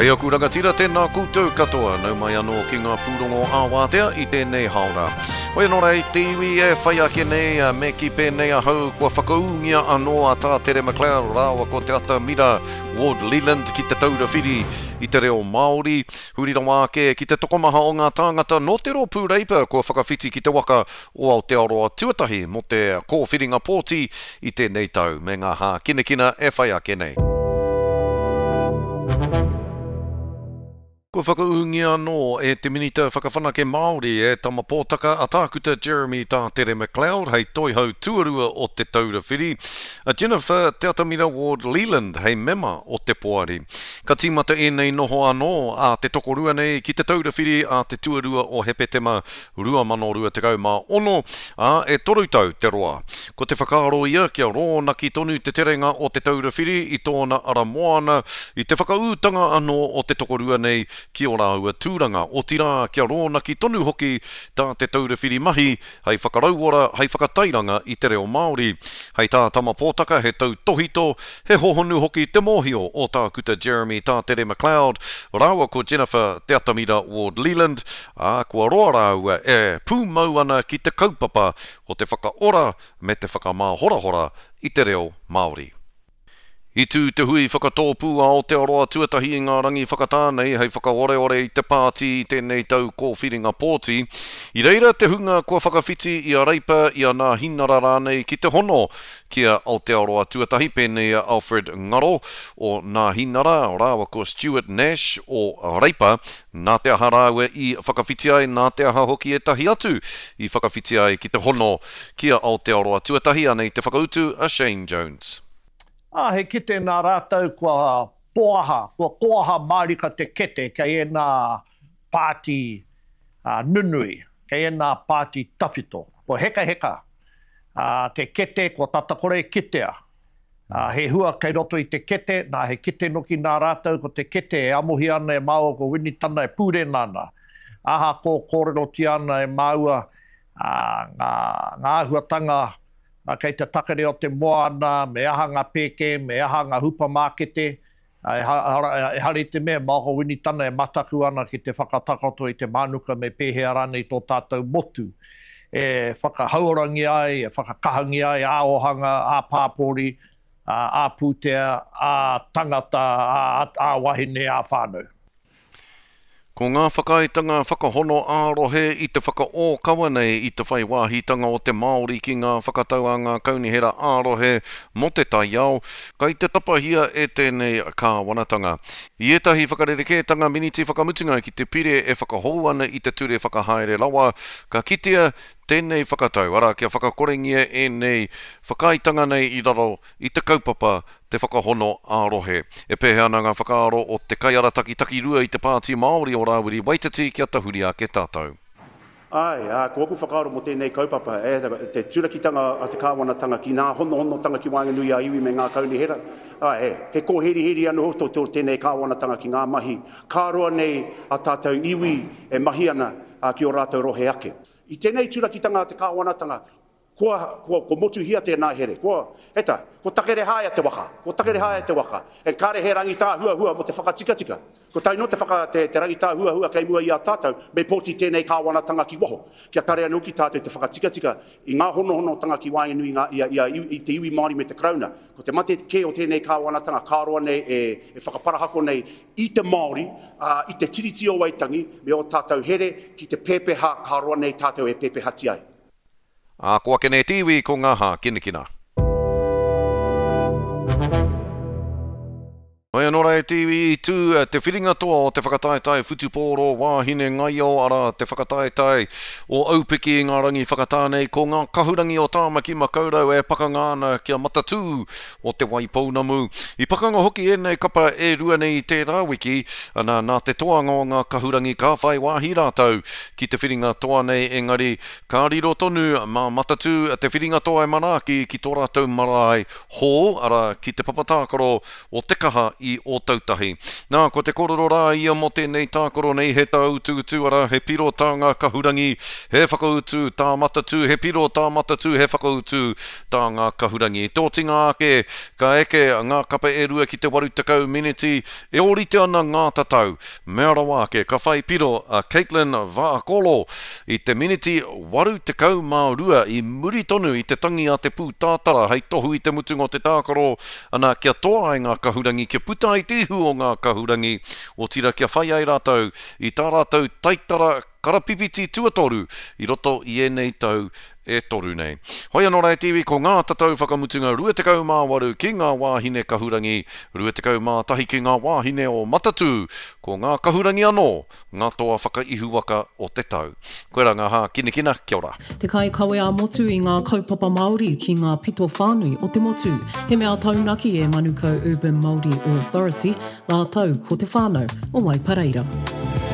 Kei aku rangatira tēnā koutou katoa, nau mai anō ki ngā pūrongo āwātea i tēnei haora. Hoi anō rei, te iwi e whai ake nei me ki pēnei a hau kua whakaungia anō a tā Tere McLeod, rāua ko te ata mira Ward Leland ki te taura whiri i te reo Māori. Hurira wāke ki te tokomaha o ngā tāngata no te ro pūreipa kua whakawhiti ki te waka o Aotearoa tuatahi mo te kōwhiringa pōti i tēnei tau. Me ngā hā kinekina e whai ake nei. Ko whakaungia anō e te minita whakawhanake Māori e tama pōtaka a tākuta Jeremy tā Tere McLeod hei toihau tuarua o te taura whiri. A Jennifer te atamira Ward Leland hei mema o te poari. Ka tīmata e nei noho anō a te tokorua nei ki te taura whiri a te tuarua o Hepetema 2021 a e torutau te roa. Ko te whakaaro ia kia rōna ki tonu te terenga o te taura whiri i tōna ara moana i te whakautanga anō o te tokorua nei ki ora ua tūranga o tira kia rōna ki tonu hoki tā te taura whiri mahi hei whakarauora hei whakatairanga i te reo Māori. Hei tā tama pōtaka he tau tohito he hohonu hoki te mōhio o tā kuta Jeremy tā Tere McLeod, rāua ko Jennifer te atamira Ward Leland, a kua roa rāua e pūmau ana ki te kaupapa o te whakaora me te whakamāhorahora i te reo Māori. I tū te hui whakatōpū a Aotearoa tuatahi i ngā rangi whakatānei hei whakaoreore i te pāti i tēnei tau kōwhiringa pōti. I reira te hunga kua whakawhiti i a reipa i a nā hinara rānei ki te hono kia Aotearoa tuatahi pēnei Alfred Ngaro o nā hinara rāwa ko Stuart Nash o reipa nā te aha rāua i whakawhiti ai nā te aha hoki e tahi atu i whakawhiti ai ki te hono kia Aotearoa tuatahi anei te whakautu a Shane Jones. He kite nā rātau kua poaha marika te kete, kei e nā pāti nunui, kei e nā pāti tawhito. Ko heka, te kete, ko tatakore kitea. He hua kei roto i te kete, nā he kite noki nā rātau, ko te kete e amuhi ana e māua ko winitana e pūre nana. Aha ko kōrero ti ana e māua ngā ahuatanga kei te takere o te moana, me aha ngā pēke, me aha ngā hupa mākete, e hari te mea, māko winitana e mataku ana ki te whakatakato i te manuka me pēhea rana i tō tātou motu. E whakahaurangi ai, e whakakahangi ai, a ohanga, a pāpori, a pūtea, a tangata, a wahine, a whānau. Ko ngā whakaitanga whakahono ārohe i te whakaōkawa nei i te whai wāhitanga o te Māori ki ngā whakatauanga kaunihera ārohe mo te taiao, kai te tapahia e tēnei kāwanatanga. I etahi whakarerekētanga miniti whakamutunga ki te pire e whakahou ana i te ture whakahaere lawa, ka kitea tēnei whakatau, ara kia whakakorengia e nei whakaitanga nei i raro i te kaupapa te whakahono ārohe. E pēhea ana ngā whakaaro o te kaiara taki rua i te pāti Māori o Rāwiri Waititi kia tahuri a ke tātou. Ko aku whakaaro mo tēnei kaupapa, te turakitanga a te kāwanatanga ki ngā hono-honotanga ki Waenganui a iwi me ngā kaunihera. He kōheri-heri anu hoto tēnei kāwanatanga ki ngā mahi. Kāroa nei a tātou iwi e mahi ana ki o rātou rohe ake. I tēnei turakitanga a te kāwanatanga, ko motu hia tēnā here. Ko takere haia te waka. E kāre he rangi tā hua mo te whakatika. Ko tai no te rangi tā hua kei mua i a tātou, me pōti tēnei kāwanatanga ki waho. Kia tare anu ki tātou te whakatika i ngā hono-honotanga ki Waenganui i te iwi Māori me te krauna. Ko te mate ke o tēnei kāwanatanga, kāroa nei e whakaparahako nei i te Māori, i te tiriti o Waitangi, me o tātou here ki te pēpeha, kāroa nei tātou e pēpehati ai. Ko ake nei tiwi ko ngā hā kinekina. Hoi anō rei tiwi i tū te whiringa toa o te whakataetai Futupōro wāhine ngaio ara te whakataetai o aupiki i ngā rangi whakatānei ko ngā kahurangi o Tāmaki Makaurau e pakanga ana kia matatū o te Waipounamu. I pakanga hoki e nei kapa e rua nei i tērā wiki ana nā te toanga o ngā kahurangi ka whai wāhi rātau ki te whiringa toa nei engari ka riro tonu mā matatū te whiringa toa e manaki ki tō rātau marae hō ara ki te papatākaro o te kaha i o tautahi. Nā, ko te kororo rā ia mo tēnei tākoro nei he tau utu ara, he piro tā ngā kahurangi, he whakautu tā matatu, he piro tā matatu, he whakautu tā ngā kahurangi. Tō tinga ake, ka eke ngā kapa e rua ki te 80 miniti, e orite ana ngā tatau. Mea rawa ake, ka whai piro a Caitlin Vaakolo i te miniti 82 i muri tonu i te tangi a te pū tātara, hei tohu i te mutungo te tākoro, ana kia toa ai ngā kahurangi, kia puta i tihu o ngā kahurangi, o tira kia whai ai rātou, i tā rātou taitara karapipiti tuatoru, i roto i enei tau e toru nei. Hoi anō Rai TV, ko ngā tatau whakamutunga 28 ki ngā wāhine kahurangi, 21 ki ngā wāhine o matatu, ko ngā kahurangi anō, ngā toa whakaihu waka o te tau. Koe rā ngā hā, kina, kia ora. Te kai kawe a motu i ngā kaupapa Māori ki ngā pito whānui o te motu. He mea taunaki e Manukau Urban Māori Authority, nā tau ko te whānau o Waipareira.